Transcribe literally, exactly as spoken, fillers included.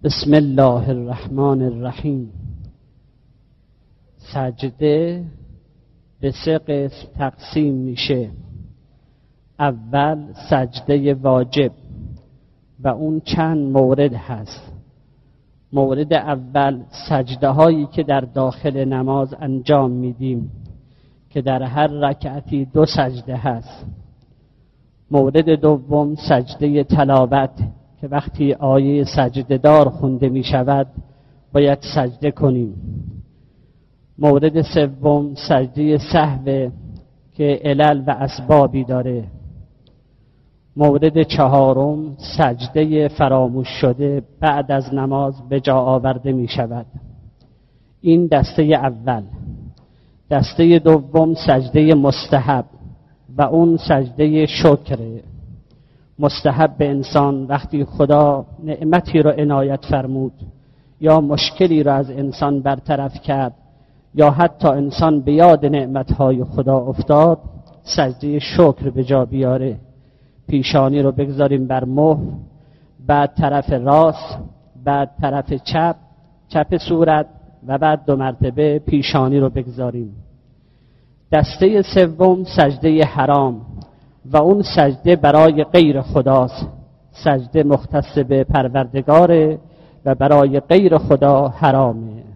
بسم الله الرحمن الرحیم. سجده به سه قسم تقسیم میشه. اول سجده واجب و اون چند مورد هست. مورد اول سجده هایی که در داخل نماز انجام میدیم که در هر رکعتی دو سجده هست. مورد دوم سجده تلاوت که وقتی آیه سجده دار خونده می شود باید سجده کنیم. مورد سوم سجده سهو که علل و اسبابی داره. مورد چهارم سجده فراموش شده بعد از نماز به جا آورده می شود. این دسته اول. دسته دوم سجده مستحب و اون سجده شکره. مستحب به انسان وقتی خدا نعمتی رو عنایت فرمود یا مشکلی رو از انسان برطرف کرد یا حتی انسان به یاد نعمتهای خدا افتاد، سجده شکر به جا بیاره. پیشانی رو بگذاریم بر مهر، بعد طرف راست، بعد طرف چپ، چپ صورت و بعد دو مرتبه پیشانی رو بگذاریم. دسته سوم سجده حرام و اون سجده برای غیر خداست. سجده مختص به پروردگاره و برای غیر خدا حرامه.